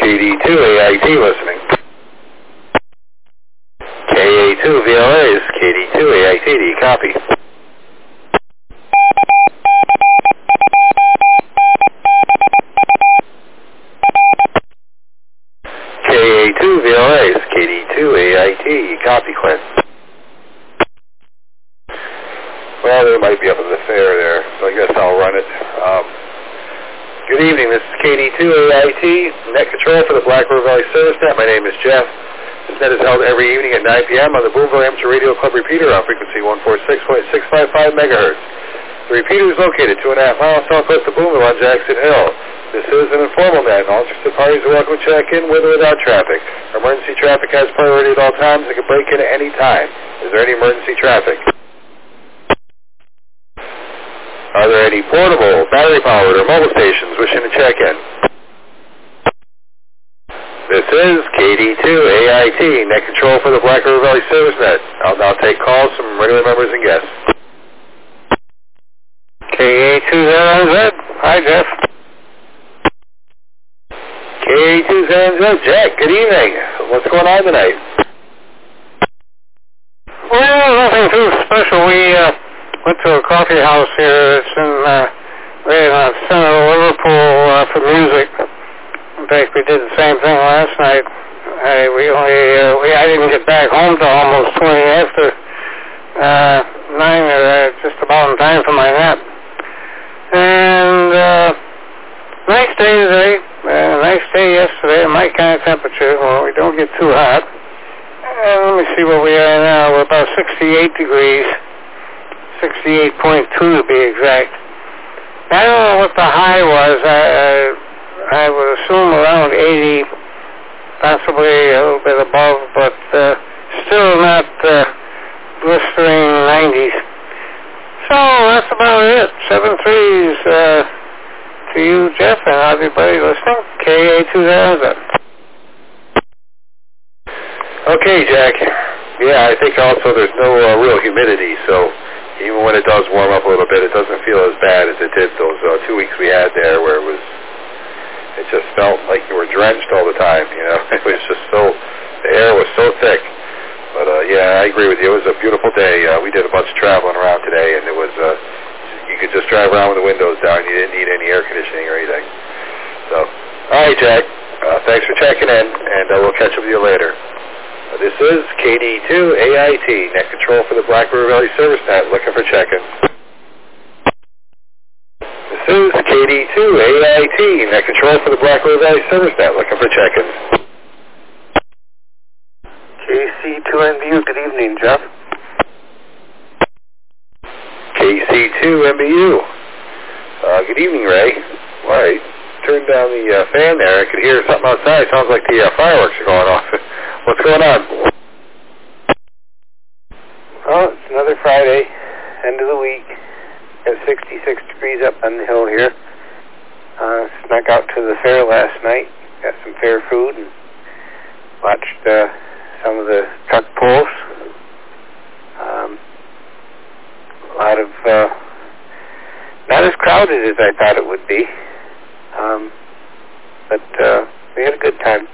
KD2 AIT listening. KA2 VLA is KD2 AIT. Do you copy? KA2 VLA is KD2 AIT. You copy, Clint? Well, they might be up at the fair there, so I guess I'll run it. Good evening, this is KD2 AIT, net control for the Black River Valley Service Net. My name is Jeff. This net is held every evening at 9 p.m. on the Boonville Amateur Radio Club repeater on frequency 146.655 megahertz. The repeater is located 2.5 miles southwest of Boonville on Jackson Hill. This is an informal net, and all interested parties are welcome to check in with or without traffic. Emergency traffic has priority at all times and can break in at any time. Is there any emergency traffic? Are there any portable, battery-powered, or mobile stations wishing to check in? This is KD2 AIT, net control for the Black River Valley Service Net. I'll now take calls from regular members and guests. KA2ZZ, hi Jeff. KA2ZZ, Jack, good evening. What's going on tonight? Well, nothing too special. We went to a coffee house here. It's in right in the center of Liverpool for music. In fact, we did the same thing last night. I didn't get back home till almost 20 after 9, or just about in time for my nap. And nice day today. Nice day yesterday. My kind of temperature. Well, we don't get too hot. Let me see where we are now. We're about 68 degrees. 68.2 to be exact. I don't know what the high was. I would assume around 80, possibly a little bit above, but still not blistering 90s. So that's about it. 7-3s to you, Jeff, and everybody listening. KA2000. Okay, Jack. Yeah, I think also there's no real humidity, so even when it does warm up a little bit, it doesn't feel as bad as it did those 2 weeks we had there where it just felt like you were drenched all the time, you know. It was just the air was so thick. But, yeah, I agree with you. It was a beautiful day. We did a bunch of traveling around today, and it was, you could just drive around with the windows down. You didn't need any air conditioning or anything. So, all right, Jack. Thanks for checking in, and we'll catch up with you later. This is KD2 AIT, net control for the Black River Valley Service Net, looking for check-in. This is KD2 AIT, net control for the Black River Valley Service Net, looking for check-in. KC2NBU, good evening, Jeff. KC2NBU. Good evening, Ray. All right, turned down the fan there. I could hear something outside. Sounds like the fireworks are going off. What's going on? Well, it's another Friday, end of the week. It's 66 degrees up on the hill here. Snuck out to the fair last night. Got some fair food and watched some of the truck pulls. A lot of, not as crowded as I thought it would be. But we had a good time.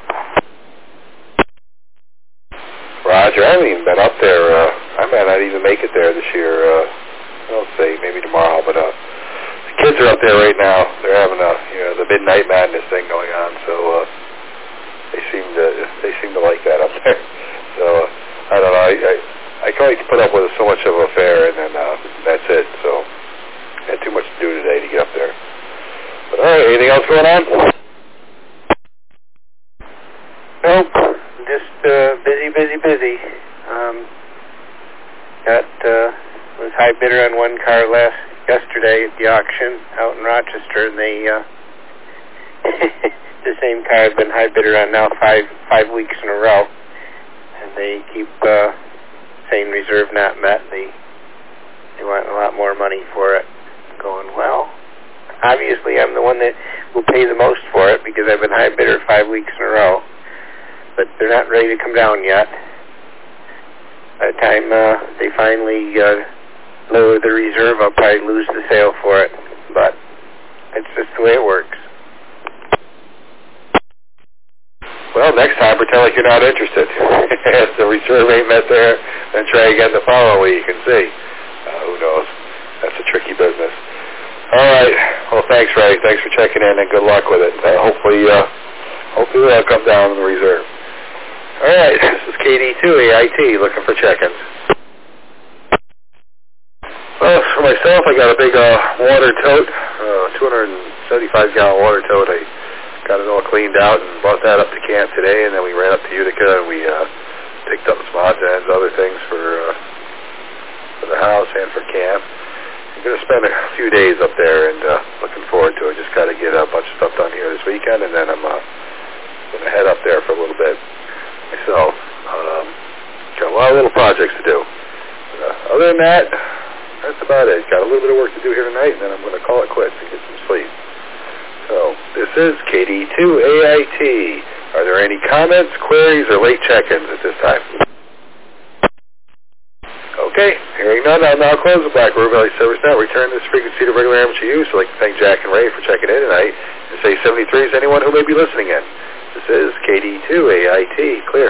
Roger, I haven't even been up there. I might not even make it there this year. I'll say maybe tomorrow, but the kids are up there right now. They're having the Midnight Madness thing going on, so they seem to like that up there. So I don't know. I can only put up with so much of a fair, and then that's it. So I had too much to do today to get up there. But all right, anything else going on? Nope. Just busy. Was high bidder on one car yesterday at the auction out in Rochester, and they the same car I've been high bidder on now five weeks in a row, and they keep saying reserve not met. They want a lot more money for it. Going, well, obviously I'm the one that will pay the most for it because I've been high bidder 5 weeks in a row. But they're not ready to come down yet. By the time they finally lower the reserve, I'll probably lose the sale for it. But it's just the way it works. well, next time pretend like you're not interested. If the reserve ain't met there, then try again the following week and see. Who knows? That's a tricky business. All right. Well, thanks, Ray. Thanks for checking in, and good luck with it. Hopefully that'll come down in the reserve. All right. This is KD2AIT looking for check-ins. Well, for myself, I got a big water tote, 275-gallon water tote. I got it all cleaned out and brought that up to camp today, and then we ran up to Utica and we picked up some odds and ends, other things for the house and for camp. I'm going to spend a few days up there and looking forward to it. Just got to get a bunch of stuff done here this weekend, and then I'm going to head up there for a little bit myself. Got a lot of little projects to do. Other than that, that's about it. Got a little bit of work to do here tonight, and then I'm going to call it quits and get some sleep. So, this is KD2AIT. Are there any comments, queries, or late check-ins at this time? Okay, hearing none, I'll now close the Black River Valley Service Net. Return this frequency to regular amateur use. I'd like to thank Jack and Ray for checking in tonight, and say 73 is anyone who may be listening in. This is KD2AIT. Clear.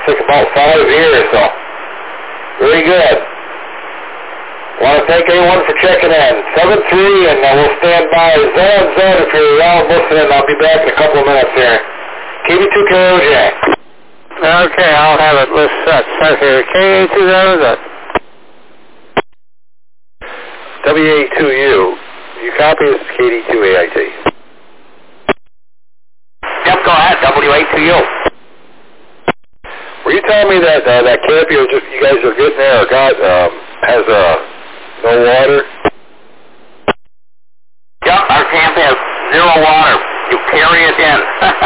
like about 5 here, so very good. Want to thank everyone for checking in. 7-3, and we'll stand by. Zed, if you're around listening, I'll be back in a couple of minutes here. KB2KO, Jack. Okay, I'll have it set here. KA20Z. WA2U. You copy this is KD2AIT. Yep, go ahead. WA2U. Were you telling me that that camp you guys are getting there or got has no water? Yep, our camp has 0 water. You carry it in.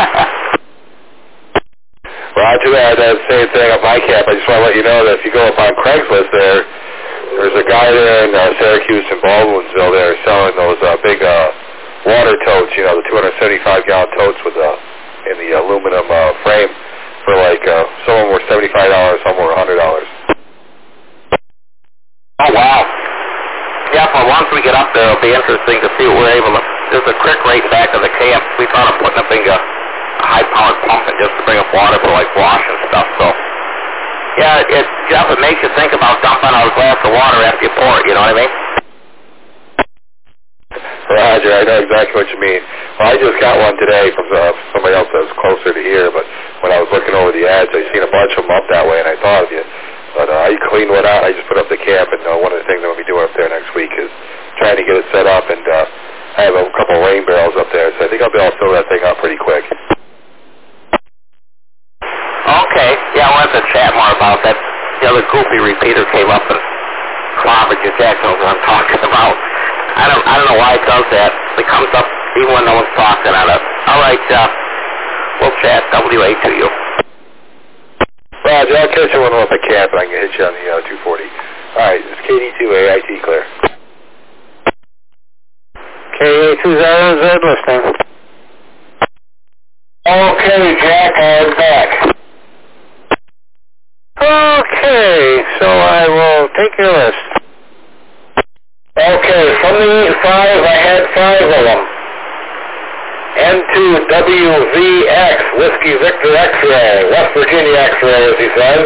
Roger that. That's the same thing at my camp. I just want to let you know that if you go up on Craigslist there's a guy there in Syracuse and Baldwinsville there selling those big water totes, you know, the 275-gallon totes with in the aluminum frame for like, some of them were $75, some were $100. Oh, wow. Yeah, well, once we get up there, it'll be interesting to see what we're able to... There's a creek right back of the camp. We thought of putting up a high-powered pump in just to bring up water for, like, wash and stuff, so... Yeah, Jeff, it makes you think about dumping out a glass of water after you pour it, you know what I mean? Roger, I know exactly what you mean. Well, I just got one today from somebody else that was closer to here, but when I was looking over the ads, I seen a bunch of them up that way, and I thought of you. But I cleaned one out, I just put up the camp, and one of the things I'm going to be doing up there next week is trying to get it set up, and I have a couple of rain barrels up there, so I think I'll be able to fill that thing up pretty quick. Okay, yeah, we'll have to chat more about that. The other goofy repeater came up and clobbered you, Jack, knows what I'm talking about. I don't know why it does that. It comes up even when no one's talking on it. All right, we'll chat. WA2U. Roger, I'll catch you when I'm up at camp, and I can hit you on the 240. All right, it's KD2AIT, clear. KA20Z listening. Okay, Jack, I'm back. Okay, so I will take your list. Okay, from the 5, I had 5 of them. N2WVX, Whiskey Victor X-Ray, West Virginia X-Ray, as he says.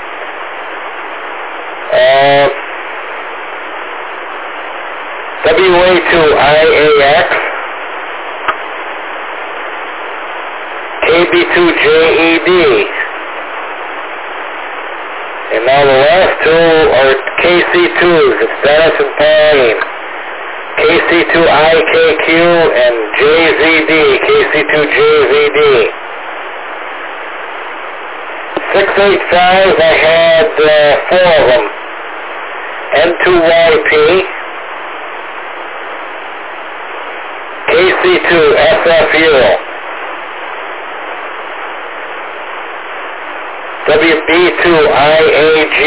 WA2IAX, KB2JED. And now the last 2 are KC2s. It's Dennis and Pauline. KC2IKQ and JZD. KC2JZD. 685, I had 4 of them. N2YP. KC2SFU. WB2IAG,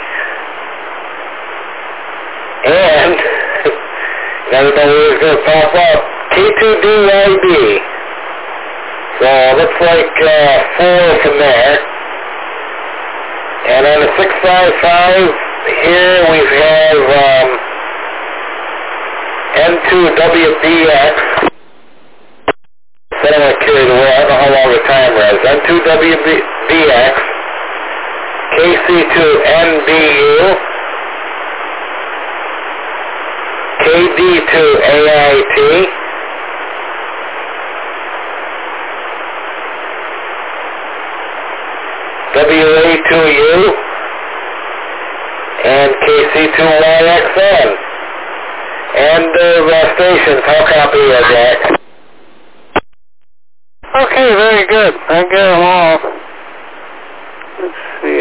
and never know where it's going to pop up, K2DYB. So it looks like 4 from there. And on the 655 here we have N2WBX. I don't want to carry the way. I don't know how long the timer is. N2WBX. KC2NBU, KD2AIT, WA2U, and KC2YXN. And the stations, how copy is that? Okay, very good. I got them all. Let's see,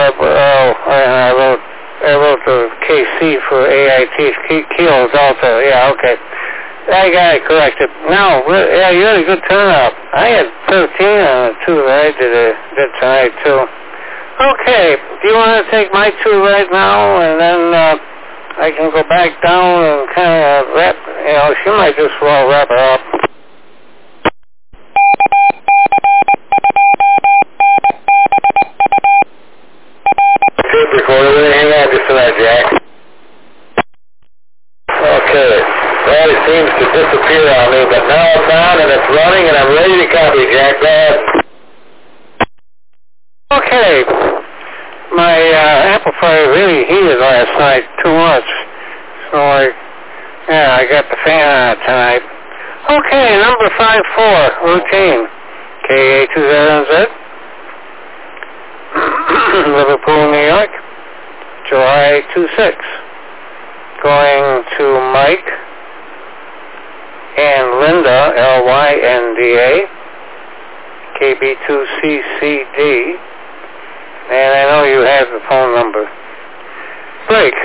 I wrote the KC for AIT, Kilo Delta, yeah, okay. I got it corrected. No, yeah, you had a good turnout. I had 13 on the 2 that I did tonight, too. Okay, do you want to take my 2 right now, and then I can go back down and kind of wrap, she might just well wrap her up. Tape recorder, hang on just a minute, Jack. Okay, well, it seems to disappear on me, but now it's on and it's running and I'm ready to copy, Jack. Go ahead. Okay, Okay. My amplifier really heated last night too much. So I got the fan on tonight. Okay, number 54, routine. KA20Z. Liverpool, New York. July 26. Going to Mike and Linda, LYNDA. KB2CCD. And I know you have the phone number. Break.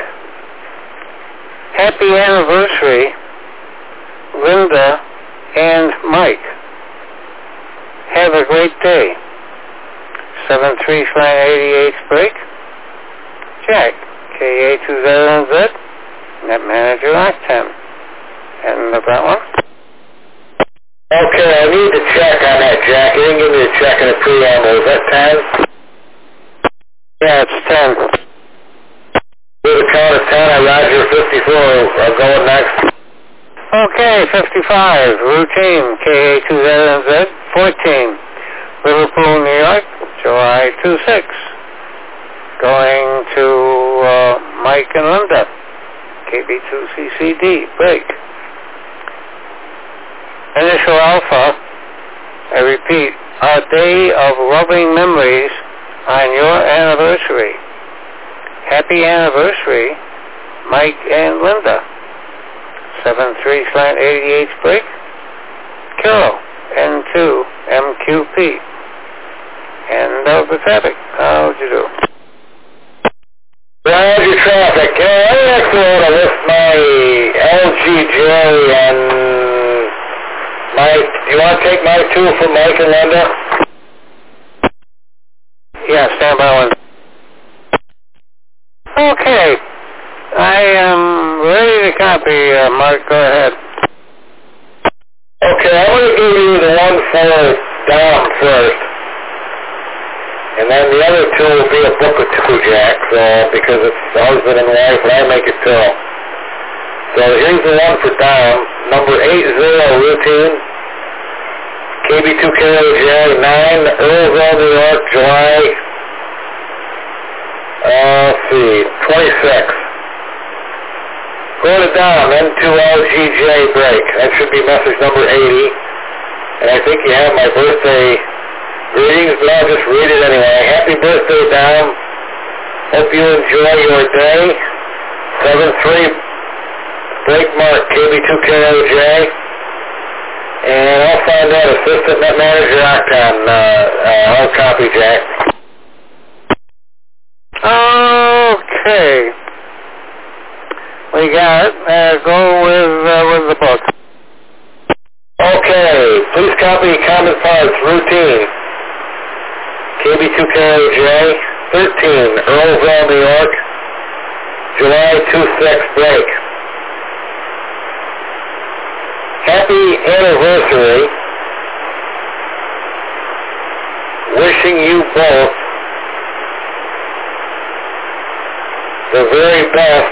Happy anniversary, Linda and Mike. Have a great day. 73-88 break. Jack, KA20Z, Net Manager Octane. And that one. Okay, I need to check on that, Jack. You didn't give me a check in the preamble. Is that 10? Yeah, it's 10. With a count of 10, I Roger 54. Going next. Okay, 55. Routine, KA20Z, 14. Liverpool, New York, July 26. Going to Mike and Linda, KB2CCD, break. Initial Alpha, I repeat, a day of loving memories on your anniversary. Happy anniversary, Mike and Linda. 73-88 break. Kilo, N2, MQP. End of the traffic. How'd you do? Roger traffic. I actually want to list my LGJ and Mike. Do you want to take my two for Mike and Linda? Yeah, stand by one. Okay. I am ready to copy, Mark. Go ahead. Okay, I'm going to give you the one for Dom first. And then the other two will be a book of two, Jack, because it's husband and wife, and I make it two. So here's the one for Dom. Number 80, routine. KB2KOJ, 9, Earlsville, New York, July, 26. Go to Dom, N2LGJ break. That should be message number 80. And I think you have my birthday greetings, but I'll just read it anyway. Happy birthday, Dom. Hope you enjoy your day. 7-3 break mark, KB2KOJ. And I'll find out Assistant Net Manager Octane. I'll copy, Jack. Okay. We got it. Go with the book. Okay. Please copy common parts routine. KB2KOJ, 13, Earlsville, New York, July 26 break. Happy anniversary. Wishing you both the very best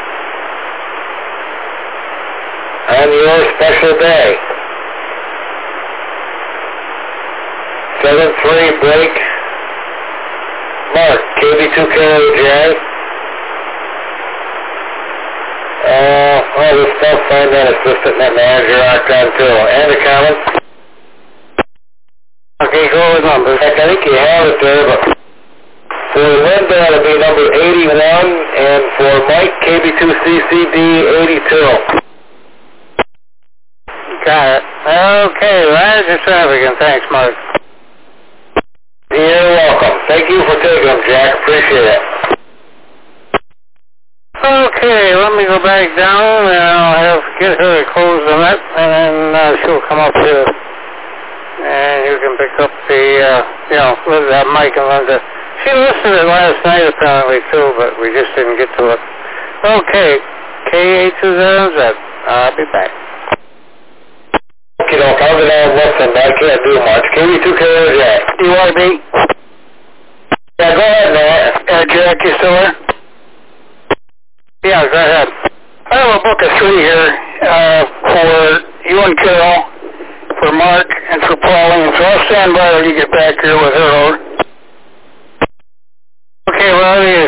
on your special day. 7-3 break. Mark, KB2KOJ. We'll still find that Assistant Net Manager Octane too. And the comment. Okay, go with numbers. Heck, I think you have it there, but for Linda, it'll be number 81, and for Mike, KB2CCD, 82. Got it. Okay, Roger traffic, and thanks, Mark. You're welcome. Thank you for taking them, Jack. Appreciate it. Okay, let me go back down, and I'll get her to close the net, and then she'll come up here. And you can pick up the, with Mike and Linda. She listed it last night, apparently, too, but we just didn't get to it. Okay, KA20Z. I'll be back. Okay, I'll come down and listen, but I can't do much. KB2KOJ. You want to be? Yeah, go ahead, Matt. Jack, you still there? Yeah, go ahead. I have a book of 3 here for you and Carol, for Mark, and for Pauline. So I'll stand by when you get back here with her.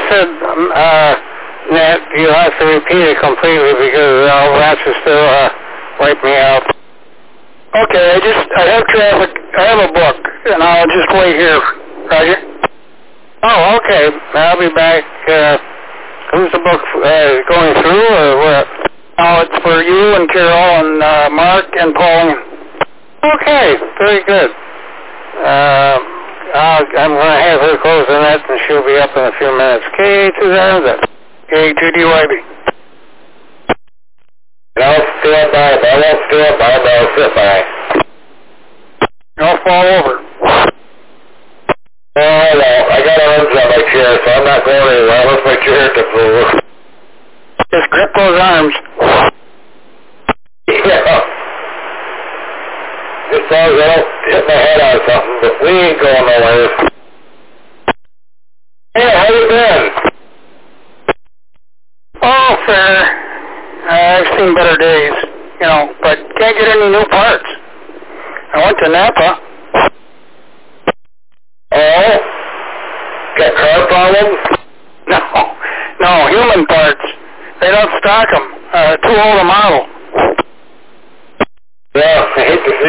said, Nat, you have to repeat it completely because rats are still wipe me out. Okay, I have traffic. I have a book, and I'll just wait here. Roger? Oh, okay. I'll be back. Who's the book going through, or what? Oh, it's for you and Carol and Mark and Pauline. Okay, very good. I'm going to have her close the net, and she'll be up in a few minutes. K2 K2DYB. Don't stand by, but I won't stand by, but I'll sit by. Don't fall over. Oh, I won't. I got arms on my chair, so I'm not going anywhere unless my chair tips over. Just grip those arms. Yeah. Just as long as I don't hit my head on something, but we ain't going nowhere. Hey, how you been? Oh, fair. I've seen better days, but can't get any new parts. I went to Napa. Oh? Got car problems? No, human parts. They don't stock them. Too old a model. Yeah, I hate to see